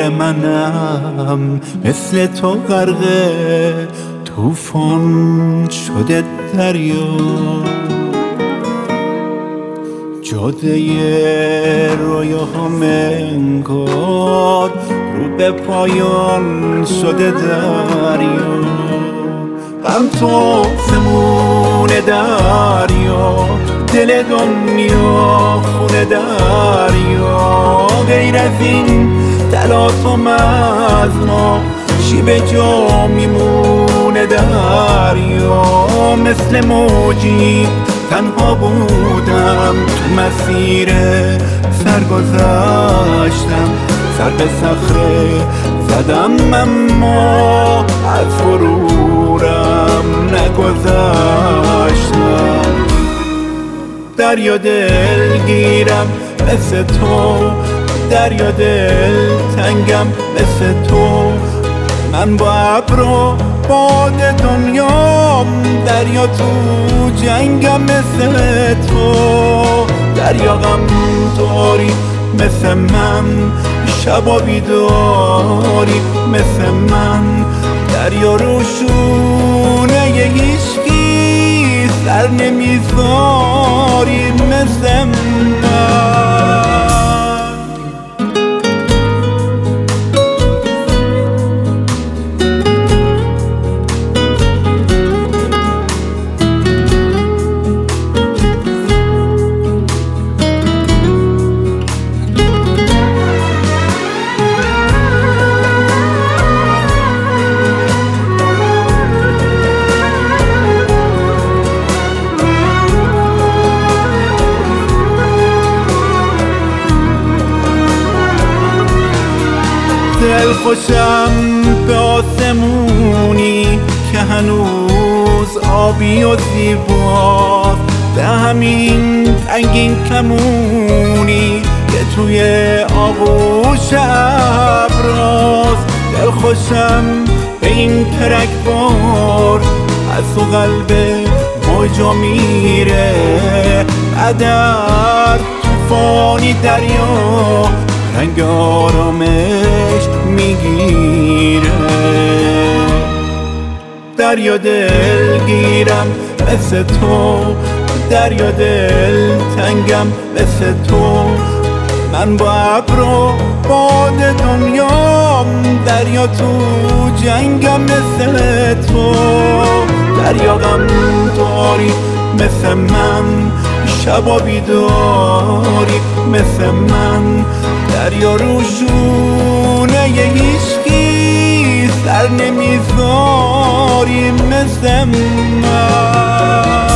منم مثل تو غرق طوفان شده دریا، جاده رویاهام انگار رو به پایان شده دریا، غم تو سمون دریا، دل دنیا خون دریا، غیر از این تلاطم از ما چی به جا میمونه دریا، مثل موجی تنها بودم تو مسیر سرگذشتم، سر به صخره زدم اما از غرورم نگذشتم. دریا دل گیرم مثل تو، دریا دل تنگم مثل تو، من با ابر و باد دنیام، دریا تو جنگم مثل تو، دریا غم داری مثل من، شبا بیداری مثل من، دریا روشونه هیچکی سر نمیذاری مثل من. دل خوشم به آسمونی که هنوز آبی و زیباست، به همین رنگین کمونی که توی آغوش ابراست. دل خوشم به این ترکبار از تو قلب موجا میره، در طوفانی دریا رنگ آرامش میگیره. دریا دل گیرم مثل تو، دریا دل تنگم مثل تو، من با ابر و باد دنیام، دریا تو جنگم مثل تو، دریا غم داری مثل من، شبا بیداری مثل من، دریا روشونه هیچکی سر نمیذاری مثل من.